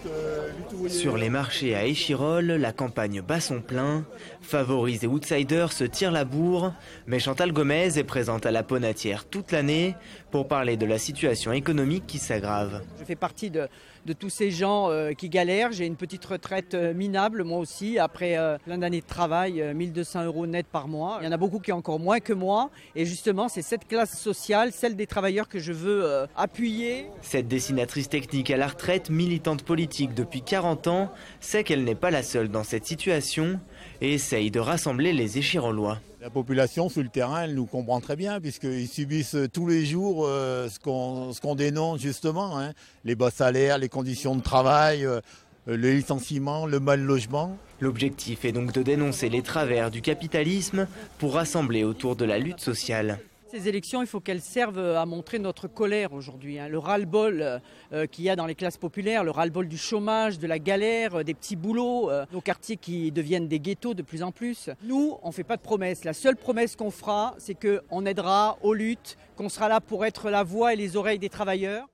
Sur les marchés à Échirolles, la campagne bat son plein. Favoris et outsiders se tirent la bourre. Mais Chantal Gomez est présente à la Ponatière toute l'année pour parler de la situation économique qui s'aggrave. Je fais partie de tous ces gens qui galèrent. J'ai une petite retraite minable, moi aussi, après plein d'années de travail, 1 200 € net par mois. Il y en a beaucoup qui ont encore moins que moi. Et justement, c'est cette classe sociale, celle des travailleurs, que je veux appuyer. Cette dessinatrice technique à la retraite, militante politique depuis 40 ans, sait qu'elle n'est pas la seule dans cette situation et essaye de rassembler les Échirollois. La population sur le terrain, elle nous comprend très bien puisqu'ils subissent tous les jours ce qu'on dénonce justement, hein, les bas salaires, les conditions de travail, le licenciement, le mal logement. L'objectif est donc de dénoncer les travers du capitalisme pour rassembler autour de la lutte sociale. Ces élections, il faut qu'elles servent à montrer notre colère aujourd'hui, le ras-le-bol qu'il y a dans les classes populaires, le ras-le-bol du chômage, de la galère, des petits boulots, nos quartiers qui deviennent des ghettos de plus en plus. Nous, on ne fait pas de promesses. La seule promesse qu'on fera, c'est qu'on aidera aux luttes, qu'on sera là pour être la voix et les oreilles des travailleurs.